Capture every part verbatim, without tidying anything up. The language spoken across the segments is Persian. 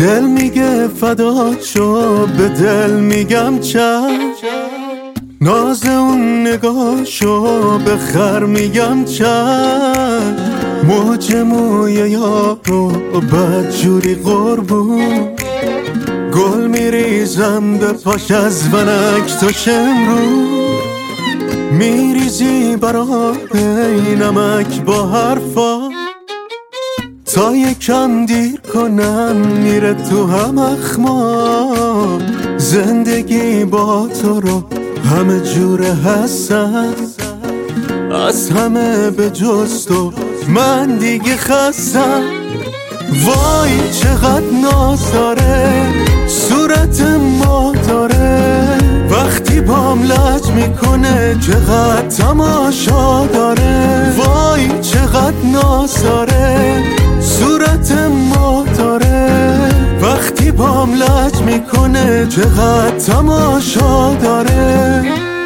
دل میگه فدا شو، به دل میگم چشم. ناز اون نگاهشو به خر میگم چشم. موج موی یارو بدجوری قربون، گل میریزم به پاش از ونک تا شمرو. میریزی برای نمک با حرفا، تا یکم دیر کنم میره تو هم اخما. زندگی با تو رو همه جوره هستم، از همه به جز تو من دیگه خستم. وای چقدر ناز داره، صورت ما داره، وقتی بام لج میکنه چقدر تماشا داره. وای چقدر ناز داره، صورت ما داره، وقتی بام لج میکنه چقدر تماشا داره.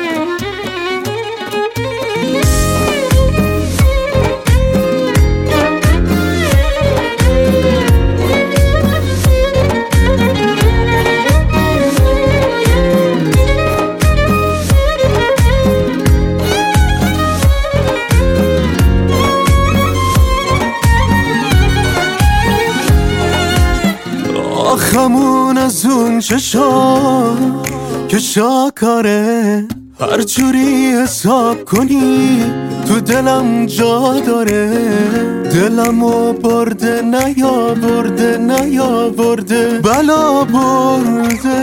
آخمون از اون چشا که شاکاره، هر جوری حساب کنی تو دلم جا داره. دلمو برده نیا برده نیا برده بلا برده.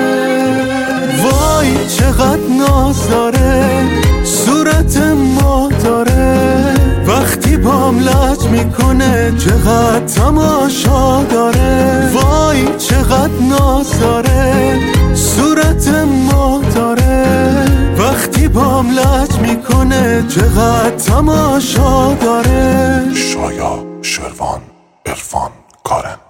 وای چقدر ناز داره، صورت ما داره، وقتی بام لج میکنه چقدر تماشا داره. وای چقدر ناز داره، صورت ما داره، وقتی بام لج میکنه چقدر تماشا داره. شایا، شروان، عرفان، کارن.